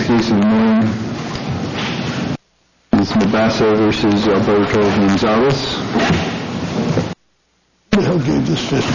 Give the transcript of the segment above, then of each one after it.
cases of the morning. It's Mabasa versus Alberto Gonzalez. Who the hell gave this fist?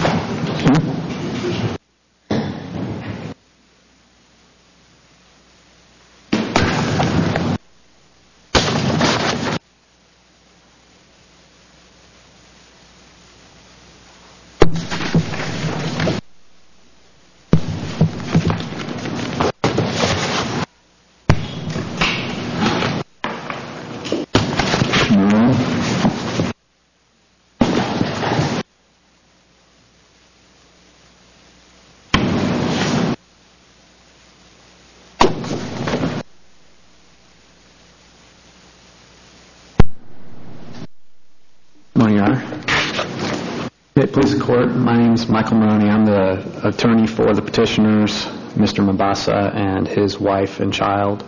Please, the court. My name is Michael Maroney. I'm the attorney for the petitioners, Mr. Mabasa and his wife and child.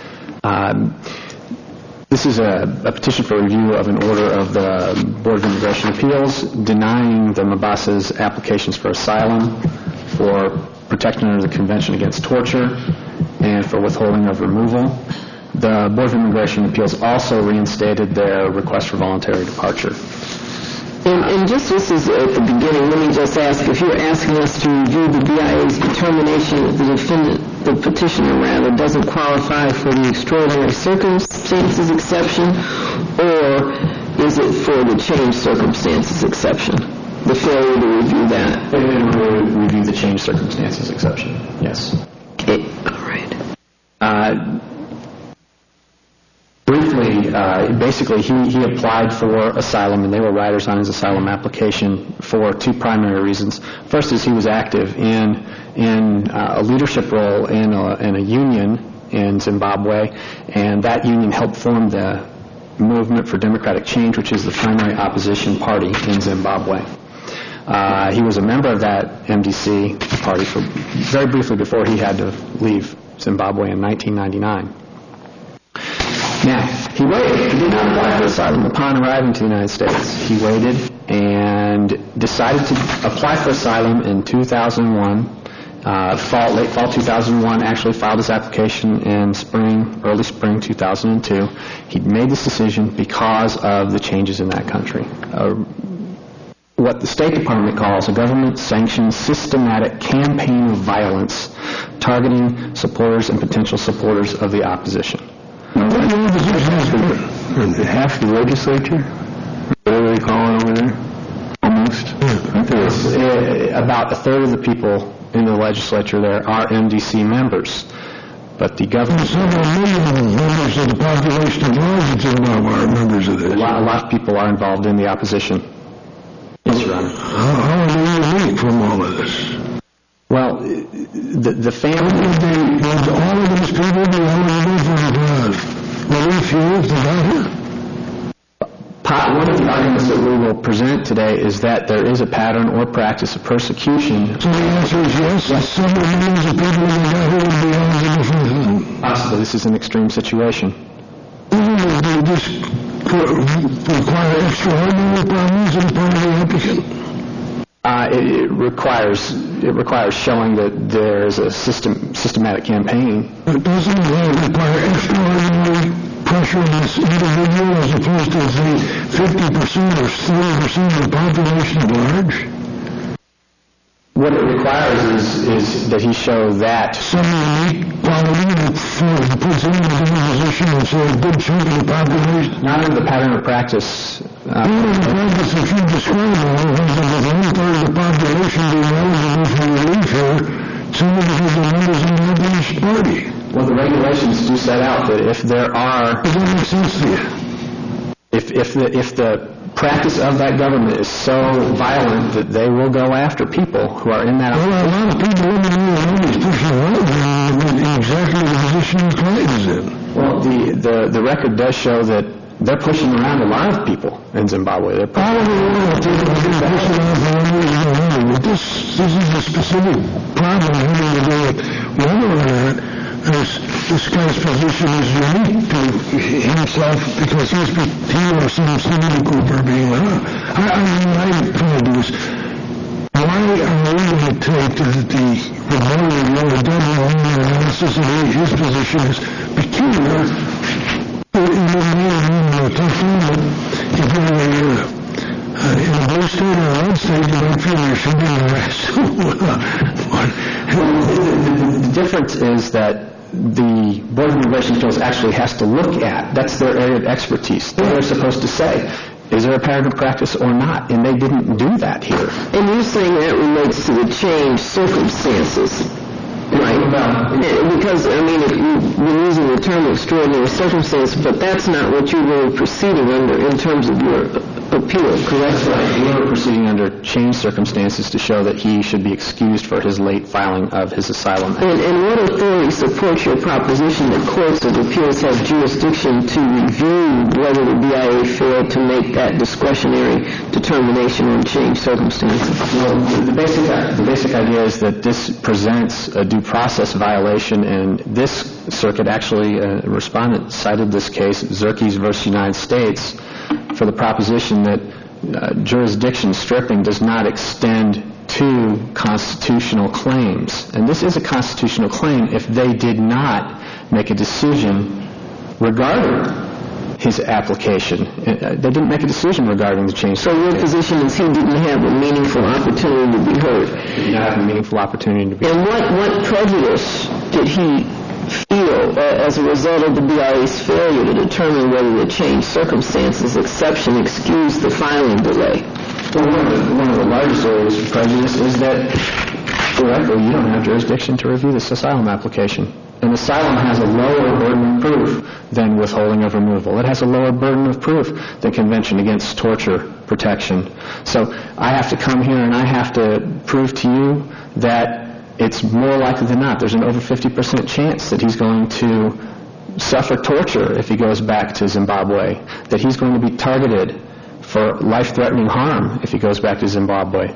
This is a petition for review of an order of the Board of Immigration Appeals denying the Mabasa's applications for asylum, for protection under the Convention Against Torture, and for withholding of removal. The Board of Immigration Appeals also reinstated their request for voluntary departure. And just this is at the beginning, let me just ask, if you're asking us to review the BIA's determination that the petitioner doesn't qualify for the extraordinary circumstances exception, or is it for the changed circumstances exception? The failure to review that? Failure to review the changed circumstances exception, yes. Okay, all right. Briefly, basically, he applied for asylum, and they were writers on his asylum application for two primary reasons. First is he was active in a leadership role in a union in Zimbabwe, and that union helped form the Movement for Democratic Change, which is the primary opposition party in Zimbabwe. He was a member of that MDC party for very briefly before he had to leave Zimbabwe in 1999. Now, he waited. He did not apply for asylum upon arriving to the United States. He waited and decided to apply for asylum in 2001. Late fall 2001, actually filed his application in early spring 2002. He'd made this decision because of the changes in that country. What the State Department calls a government-sanctioned systematic campaign of violence targeting supporters and potential supporters of the opposition. Half the legislature? What are they calling over there? Almost? About a third of the people in the legislature there are MDC members. But the government... Several million members of the population of large are members of this. A lot of people are involved in the opposition. Yes, Your Honor. How are they unique from all of this? Well, the family... All of these people be eligible for relief if they got here? One of the arguments that we will present today is that there is a pattern or practice of persecution. So the answer is yes? Several millions of people in the would be eligible for relief? Possibly. This is an extreme situation. Does this require extraordinary problems on the part of the applicant? It requires showing that there is a systematic campaign. It doesn't require extraordinary pressure on this individual as opposed to, say, 50% or 30% of the population at large? What it requires is that he show that some unique quality that puts him in a position and say a good chunk of the population. Not in the pattern of practice. Pattern of practice, if you describe it, is that one third of the population being eligible for relief here, some of the members of the Communist Party. Well, the regulations do set out that if there are... Does that make sense to you? If the practice of that government is so violent that they will go after people who are in that... Well, a lot of people in the world is pushing around in exactly the position the client is in. Well, the record does show that they're pushing around a lot of people in Zimbabwe. They're all over the world, they're pushing around. But this is a specific problem having to do with whether or not this guy's position is unique to himself because he or some group are being let out. I trying to do is, why are we going to take the remote or double analysis Justice and his position is peculiar. In a blue state or a red state, you might feel there should be an arrest. The difference is that the Board of Immigration Appeals actually has to look at, that's their area of expertise. They're supposed to say, is there a pattern of practice or not? And they didn't do that here. And you're saying that relates to the changed circumstances, right? Because, I mean, you've been using the term extraordinary circumstances, but that's not what you're really proceeding under in terms of your appeal, correct? That's right. We were proceeding under changed circumstances to show that he should be excused for his late filing of his asylum. And what authority supports your proposition that courts of appeals have jurisdiction to review whether the BIA failed to make that discretionary determination on changed circumstances? Well, the basic idea is that this presents a due process violation, and this circuit actually, respondent cited this case, Zerkes versus United States, for the proposition that jurisdiction stripping does not extend to constitutional claims. And this is a constitutional claim if they did not make a decision regarding his application. They didn't make a decision regarding the change. So your position is he didn't have a meaningful opportunity to be heard? He did not have a meaningful opportunity to be heard. And what prejudice did he feel as a result of the BIA's failure to determine whether the changed circumstances exception excused the filing delay? Well, one of the largest areas of prejudice is that, correctly, you don't have jurisdiction to review this asylum application. And asylum has a lower burden of proof than withholding of removal. It has a lower burden of proof than Convention Against Torture Protection. So I have to come here and I have to prove to you that it's more likely than not, there's an over 50% chance that he's going to suffer torture if he goes back to Zimbabwe, that he's going to be targeted for life-threatening harm if he goes back to Zimbabwe.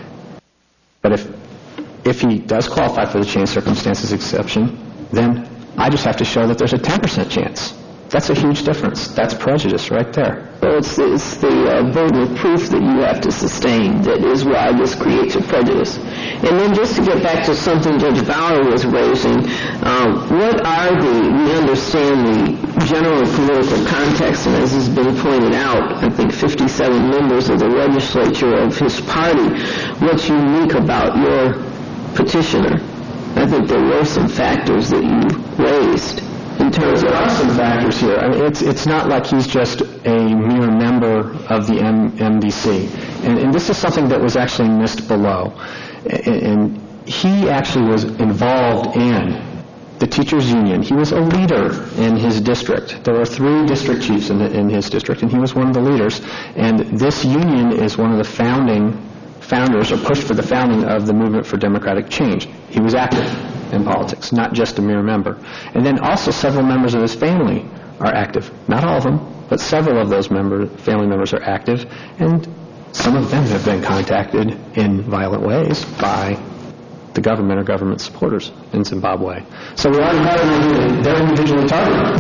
But if he does qualify for the changed circumstances exception, then I just have to show that there's a 10% chance. That's a huge difference. That's prejudice right there. Well, it's the burden of proof that you have to sustain that is why this creates a prejudice. And then just to get back to something Judge Bauer was raising, we understand the general political context, and as has been pointed out, I think 57 members of the legislature of his party, what's unique about your petitioner? I think there were some factors that you raised. There are some factors here. I mean, it's not like he's just a mere member of the MDC. And this is something that was actually missed below. And he actually was involved in the teachers' union. He was a leader in his district. There were 3 district chiefs in his district, and he was one of the leaders. And this union is one of the founders, or pushed for the founding of the Movement for Democratic Change. He was active in politics, not just a mere member. And then also several members of his family are active. Not all of them, but several of those family members are active, and some of them have been contacted in violent ways by the government or government supporters in Zimbabwe. So we already have an idea that they're individually targeted.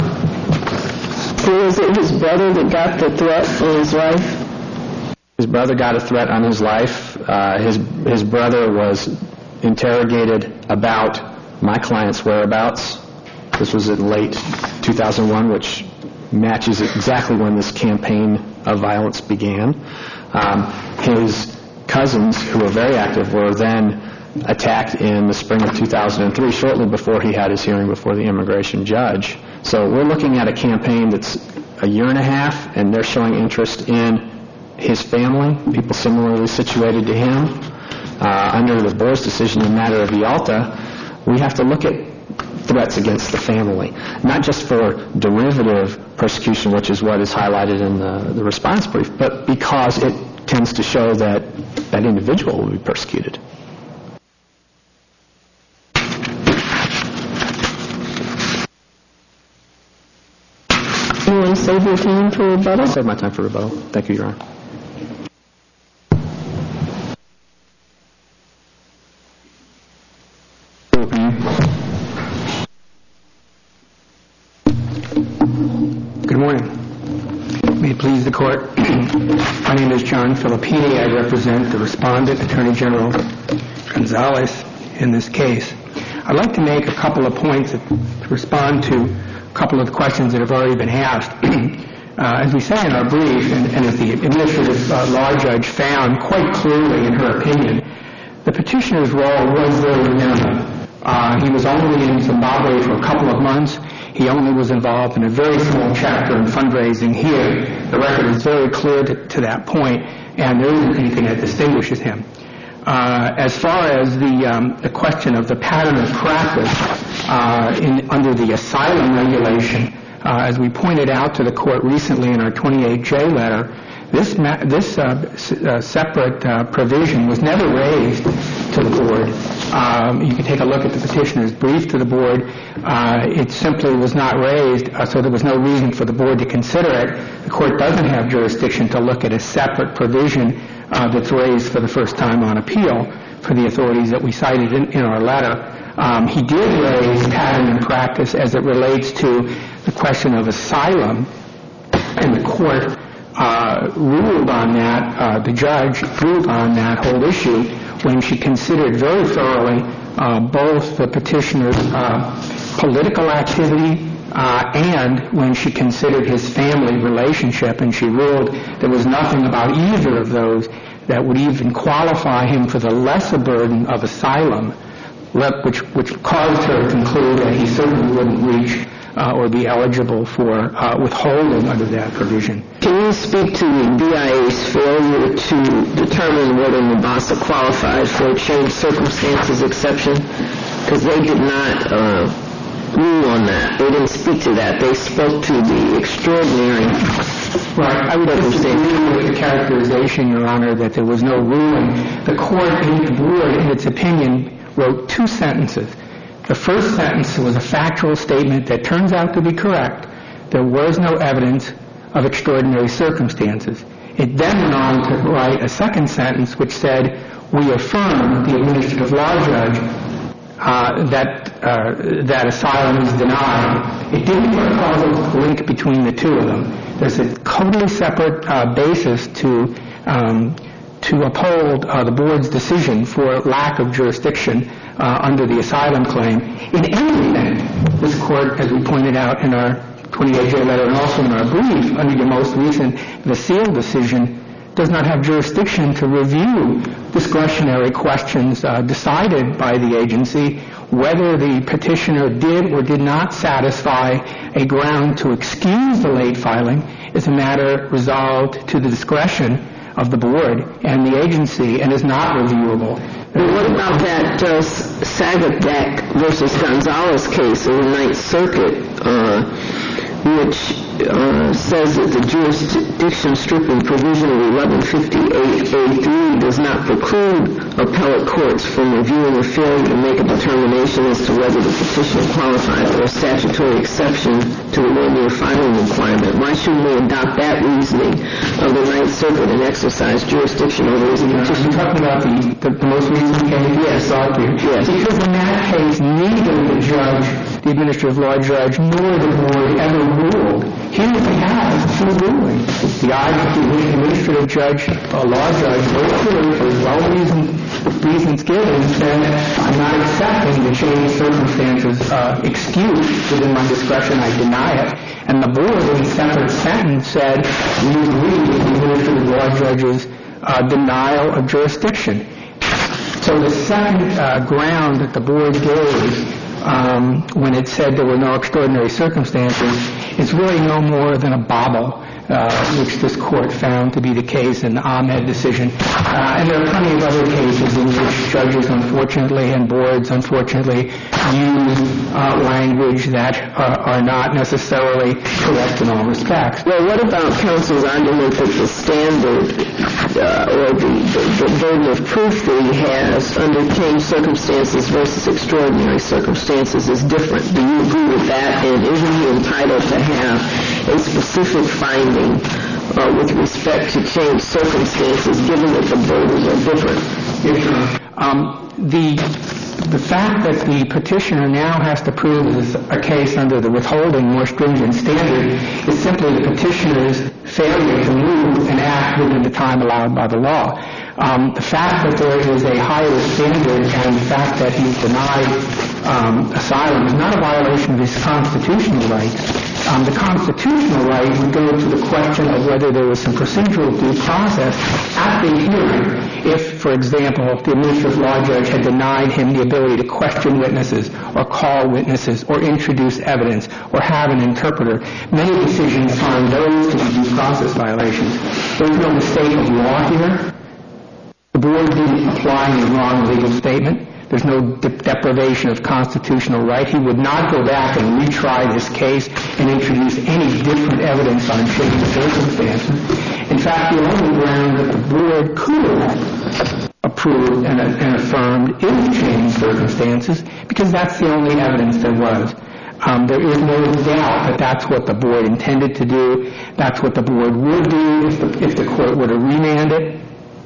So was it his brother that got the threat on his life? His brother got a threat on his life. His brother was interrogated about my client's whereabouts. This was in late 2001, which matches exactly when this campaign of violence began. His cousins, who were very active, were then attacked in the spring of 2003, shortly before he had his hearing before the immigration judge. So we're looking at a campaign that's a year and a half, and they're showing interest in his family, people similarly situated to him. Under the board's decision in the matter of Yalta, we have to look at threats against the family, not just for derivative persecution, which is what is highlighted in the response brief, but because it tends to show that that individual will be persecuted. You want to save your time for rebuttal? I'll save my time for rebuttal. Thank you, Your Honor. Good morning. May it please the Court. My name is John Filippini. I represent the respondent, Attorney General Gonzalez, in this case. I'd like to make a couple of points to respond to a couple of the questions that have already been asked. As we say in our brief, and as the administrative law judge found quite clearly in her opinion, the petitioner's role was very minimal. He was only in Zimbabwe for a couple of months. He only was involved in a very small chapter in fundraising here. The record is very clear to that point, and there isn't anything that distinguishes him. As far as the question of the pattern of practice under the asylum regulation, as we pointed out to the court recently in our 28J letter, this separate provision was never raised to the board. You can take a look at the petitioner's brief to the board. It simply was not raised, so there was no reason for the board to consider it. The court doesn't have jurisdiction to look at a separate provision that's raised for the first time on appeal for the authorities that we cited in our letter. He did raise pattern and practice as it relates to the question of asylum, and the court ruled on that, the judge ruled on that whole issue when she considered very thoroughly both the petitioner's political activity and when she considered his family relationship, and she ruled there was nothing about either of those that would even qualify him for the lesser burden of asylum, which caused her to conclude that he certainly wouldn't reach or be eligible for withholding under that provision. Can you speak to the BIA's failure to determine whether Mabasa qualified for a changed circumstances exception? Because they did not rule on that. They didn't speak to that. They spoke to the extraordinary. Right. I would disagree with the characterization, Your Honor, that there was no ruling. The court in the board, in its opinion, wrote two sentences. The first sentence was a factual statement that turns out to be correct. There was no evidence of extraordinary circumstances. It then went on to write a second sentence which said, we affirm the administrative law judge that asylum is denied. It didn't put a causal link between the two of them. There's a totally separate basis to uphold the board's decision for lack of jurisdiction under the asylum claim. In any event, this court, as we pointed out in our 28-J letter and also in our brief, under your most recent Vasile decision, does not have jurisdiction to review discretionary questions decided by the agency. Whether the petitioner did or did not satisfy a ground to excuse the late filing is a matter resolved to the discretion of the board and the agency and is not reviewable. But what about that Sagadak versus Gonzalez case in the Ninth Circuit, which says that the jurisdiction stripping provision of 1158A3 does not preclude appellate courts from reviewing a failure to make a determination as to whether the petitioner qualifies for a statutory exception to the 1-year filing requirement. Why shouldn't we adopt that reasoning of the Ninth Circuit and exercise jurisdiction over his petition? You're talking about the most recent case? Yes. Yes. Because in that case, neither the judge, the administrative law judge, nor the board ever ruled. Here we have two rulings. The administrative judge, law judge, both clearly for well-reasoned reasons given, said, I'm not accepting the changed circumstances excuse within my discretion. I deny it. And the board, in a separate sentence, said, we agree with the administrative law judge's denial of jurisdiction. So the second ground that the board gave when it said there were no extraordinary circumstances is really no more than a bauble, which this court found to be the case in the Ahmed decision. And there are plenty of other cases in which judges, unfortunately, and boards, unfortunately, use language that are not necessarily correct in all respects. Well, what about counsel's argument that the standard or the burden of proof that he has under changed circumstances versus extraordinary circumstances is different? Do you agree with that? And isn't he entitled to have a specific finding with respect to changed circumstances, given that the burdens are different? The fact that the petitioner now has to prove a case under the withholding more stringent standard is simply the petitioner's failure to move and act within the time allowed by the law. The fact that there is a higher standard and the fact that he's denied asylum is not a violation of his constitutional rights. The constitutional right would go to the question of whether there was some procedural due process at the hearing if, for example, the administrative law judge had denied him the ability to question witnesses or call witnesses or introduce evidence or have an interpreter. Many decisions find those to be due process violations. There's no mistake of law here. The board didn't apply the wrong legal statement. There's no deprivation of constitutional right. He would not go back and retry this case and introduce any different evidence on changed circumstances. In fact, the only ground that the board could have approved and affirmed is changed circumstances, because that's the only evidence there was. There is no doubt that that's what the board intended to do. That's what the board would do if the court were to remand it.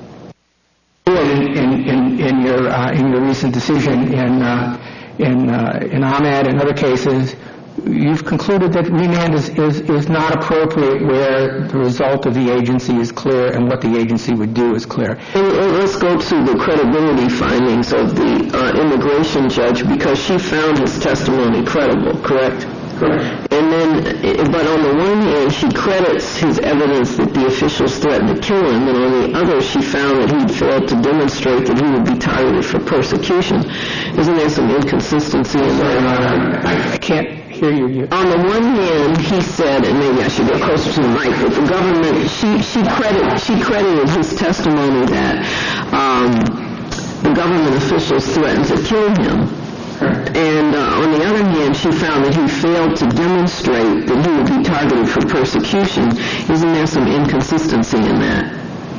In your recent decision in Ahmed and other cases, you've concluded that remand is not appropriate where the result of the agency is clear and what the agency would do is clear. Let's go to the credibility findings of the immigration judge, because she found his testimony credible, correct? Correct. And then, but on the one hand, she credits his evidence that the officials threatened to kill him, and on the other, she found that he'd failed to demonstrate that he would be targeted for persecution. Isn't there some inconsistency in that? I can't hear you. On the one hand, he said, and maybe I should get closer to the mic, but the government, she credited his testimony that the government officials threatened to kill him. And on the other hand, she found that he failed to demonstrate that he would be targeted for persecution. Isn't there some inconsistency in that?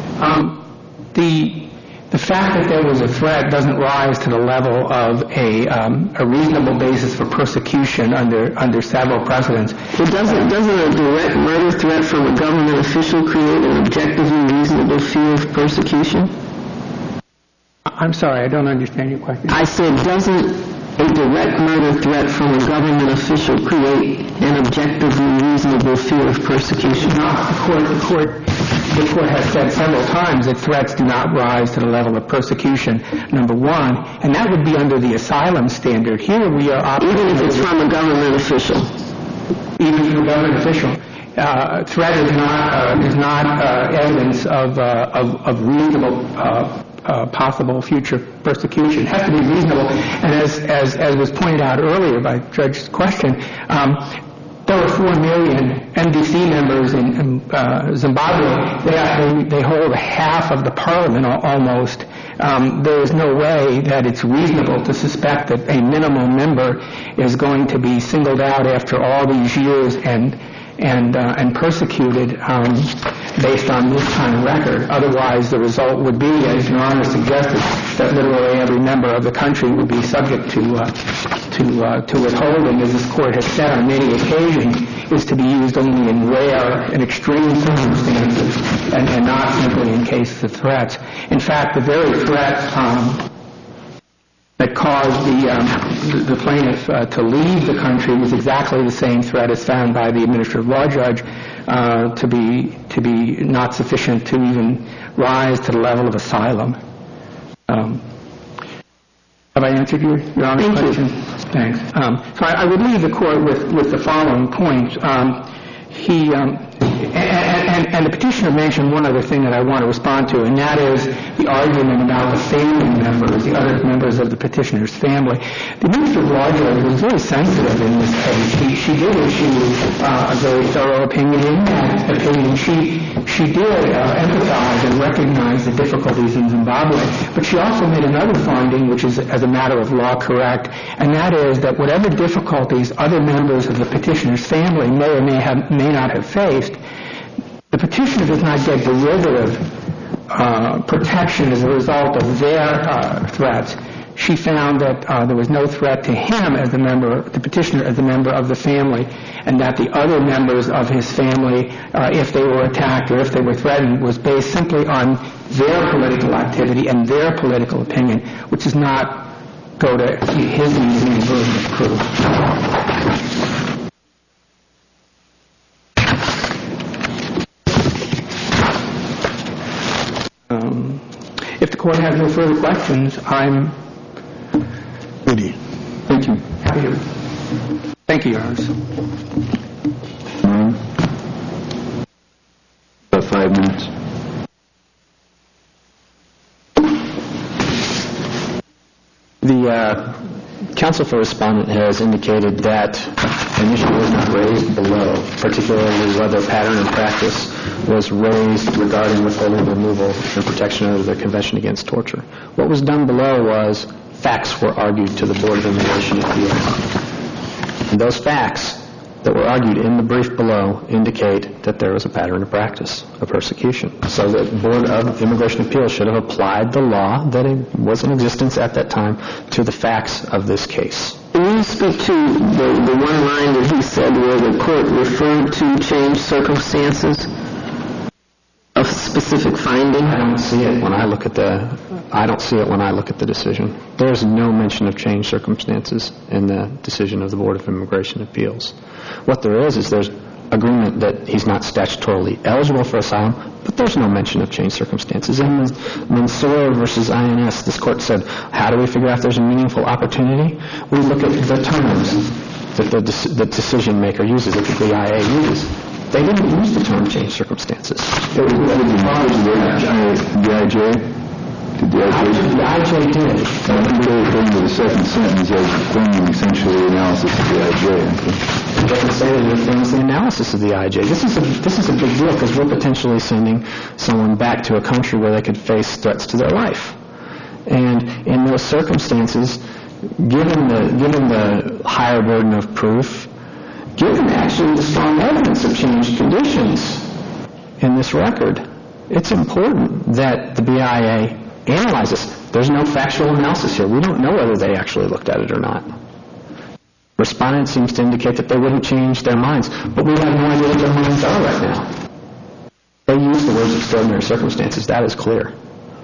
The fact that there was a threat doesn't rise to the level of a reasonable basis for persecution under several precedents. But doesn't a direct murder threat from a government official create an objectively reasonable fear of persecution? I'm sorry, I don't understand your question. I said, doesn't a direct murder threat from a government official create an objectively reasonable fear of persecution? No, the court has said several times that threats do not rise to the level of persecution, number one, and that would be under the asylum standard. Here we are operating... Even if it's from a government official? Even from a government official. Threat is not evidence of reasonable possible future persecution. It has to be reasonable. And as was pointed out earlier by Judge's question, there are 4 million NDC members in Zimbabwe. They hold half of the parliament almost. There is no way that it's reasonable to suspect that a minimum member is going to be singled out after all these years and persecuted based on this kind of record. Otherwise, the result would be, as Your Honor suggested, that literally every member of the country would be subject to withholding, as this Court has said on many occasions, is to be used only in rare and extreme circumstances and not simply in cases of threats. In fact, the very threat that caused the plaintiff to leave the country was exactly the same threat as found by the administrative law judge to be not sufficient to even rise to the level of asylum. Have I answered your Honor's question? Thanks. So I would leave the Court with the following point. And the petitioner mentioned one other thing that I want to respond to, and that is the argument about the family members, the other members of the petitioner's family. The administrative law judge was very sensitive in this case. She did issue a very thorough opinion in that opinion. She did empathize and recognize the difficulties in Zimbabwe, but she also made another finding, which is, as a matter of law, correct, and that is that whatever difficulties other members of the petitioner's family may or may not have faced, the petitioner does not get derivative protection as a result of their threats. She found that there was no threat to him as the petitioner as a member of the family, and that the other members of his family, if they were attacked or if they were threatened, was based simply on their political activity and their political opinion, which does not go to his reasoning version of proof. If the Court has no further questions, I'm ready. Thank you. happy to. Thank you, Your Honors. About 5 minutes. The counsel for respondent has indicated that an issue was not raised below, particularly whether pattern and practice was raised regarding withholding removal and protection under the Convention Against Torture. What was done below was facts were argued to the Board of Immigration Appeals. And those facts that were argued in the brief below indicate that there was a pattern of practice of persecution. So the Board of Immigration Appeals should have applied the law that was in existence at that time to the facts of this case. Can you speak to the one line that he said where the court referred to changed circumstances of specific finding? I don't see it when I look at the decision. There is no mention of changed circumstances in the decision of the Board of Immigration Appeals. What there is there's agreement that he's not statutorily eligible for asylum, but there's no mention of changed circumstances. In Mansour versus INS, this court said, how do we figure out if there's a meaningful opportunity? We look at the terms that the decision maker uses, that the BIA uses. They didn't use the term changed circumstances. The IJ? The IJ did. According to the second sentence, he was performing essentially analysis of the IJ. It doesn't say that it affirms the analysis of the IJ. This is a big deal because we're potentially sending someone back to a country where they could face threats to their life. And in those circumstances, given the higher burden of proof, given actually the strong evidence of changed conditions in this record, it's important that the BIA analyzes. There's no factual analysis here. We don't know whether they actually looked at it or not. Respondent seems to indicate that they wouldn't change their minds, but we have no idea what their minds are right now. They use the words extraordinary circumstances. That is clear.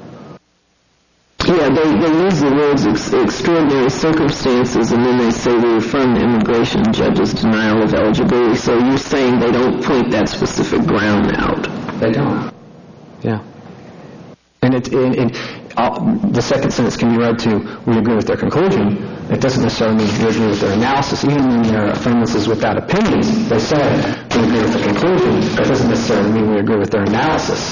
Yeah, they use the words extraordinary circumstances, and then they say they affirm the immigration judge's denial of eligibility. So you're saying they don't point that specific ground out? They don't. Yeah. And the second sentence can be read to, we agree with their conclusion. It doesn't necessarily mean we agree with their analysis. Even in their affirmances without opinions, they say we agree with the conclusion. That doesn't necessarily mean we agree with their analysis.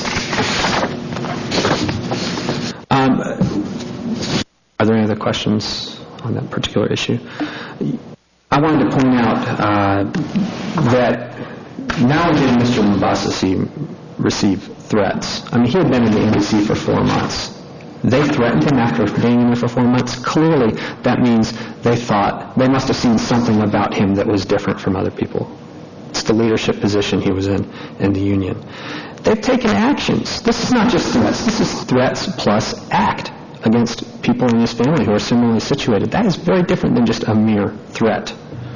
Are there any other questions on that particular issue? I wanted to point out that not only did Mr. Mbasasi receive threats. I mean, he had been in the embassy for 4 months. They threatened him after being in there for 4 months. Clearly, that means they thought they must have seen something about him that was different from other people. It's the leadership position he was in the union. They've taken actions. This is not just threats. This is threats plus act against people in his family who are similarly situated. That is very different than just a mere threat.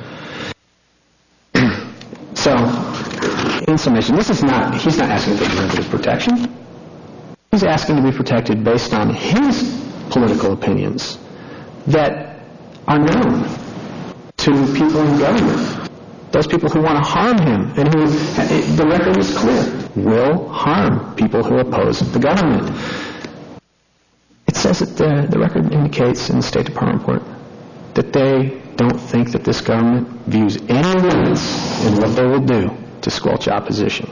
So, in summation, he's not asking for derivative protection. He's asking to be protected based on his political opinions that are known to people in government. Those people who want to harm him, and who, the record is clear, will harm people who oppose the government. It says that the record indicates in the State Department report that they don't think that this government views any limits in what they will do to squelch opposition.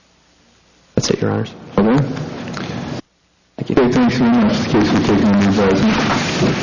That's it, Your Honors. Okay. Thank you. Thanks very much. The case will take on